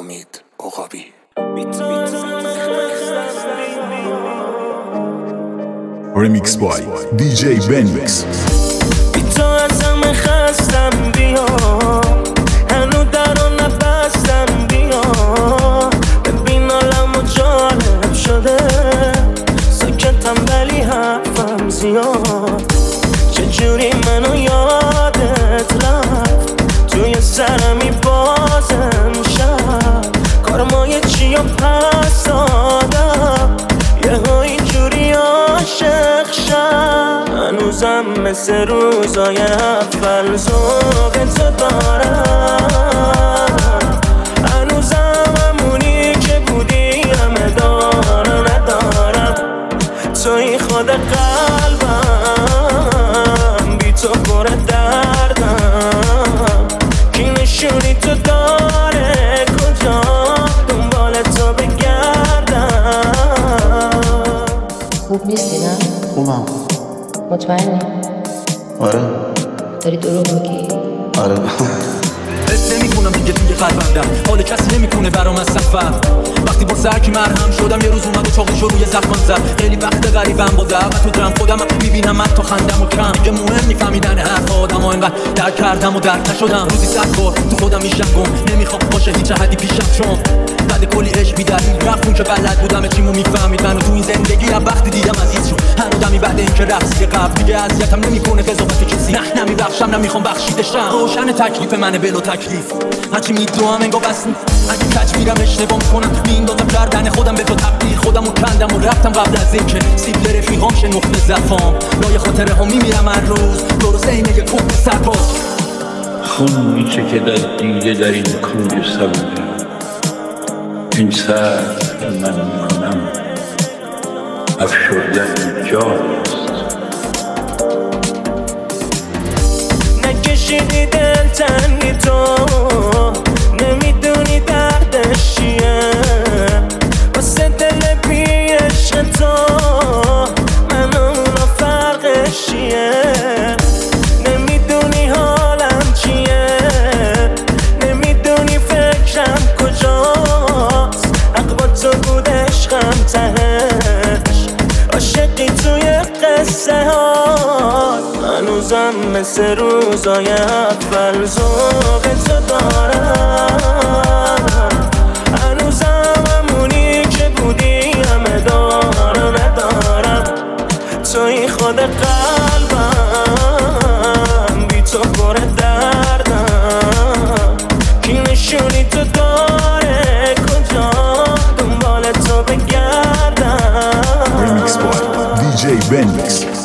امید عقابی. Remix by DJ Benmix. بی تو از همه خستم بیا، هنو درو نبستم بیا، ببین عالمو جالب شده، ساکتم ولی حرفم زیاد. چجوری منو یادت رفت، توی سرمی بازم شد، کارمای چی و پس دادم، یه ها اینجوری عاشق شد. هنوزم مثل روزای اول ذوق تو دارم، هنوزم همونی که بودی همه دارم ندارم. توی خود قلبم، بی تو پر دردم، کی نشونی تو داره کجا دنبال تو بگردم. خوب نیستی نه؟ خوبم. مطمئنی؟ آره. داری دروغ میگی؟ آره. حس نمی‌کنم دیگه توی قلبم دم، حال کسی نمی‌کنه برام از سفر. وقتی با سرکی مرهم شدم یه روز اومد و چاقوشو روی زخمم زد. خیلی وقت غریبم با دعوت و درم، خودم میبینم حتی خندم و کم دیگه مهم نمی‌فهمیدن حرف آدم‌ها، اینقدر درک کردم و درک نشدم. روزی 100 بار تو خودم میشم گم، نمیخوام باشه هیچ حدی پیشم، چون بعد کلی عشق بی‌دلیل رفتون که بلد بودم چیمو میفهمید منو تو این زندگی. از وقتی دیدم عزیز شد هر آدمی بعد اینکه رفت قبل دیگه اذیتم نمی‌کنه قضاوت کسی، نه نمیبخشم نمیخوام بخشیدشم. روشن تکلیف منه بلو تکلیف، هرچی میدوام انگار بس نیست. اگه کج میرم اشتباه میکنم میندازم کردن خودم به تو تبدیل، خودمو کندم و رفتم قبل از اینکه سیب رفیقام شه نقطه ضعفام. لای خاطره ها میمیرم هر روز درست اینه یه کوه سرباز. خون میچکد از دیده در این کوی سبز، این سر که من میکنم افشردن جاست. نکشیدی دل تنگی تو، نمیدونی دردش چیه، واسه دل بی عشق تو من اونا فرقش چیه. نمیدونی حالم چیه، نمیدونی فکرم کجاست، حق با تو بود عشقم تهش، عاشقی توی قصه ها. هنوزم مثل روزای اول ذوق تو دارم، هنوزم همونی که بودی همه دارم ندارم. توی خود قلبم، بی تو پر دردم، کی نشونی تو داره کجا دنبال تو بگردم. Remix by DJ Benmix.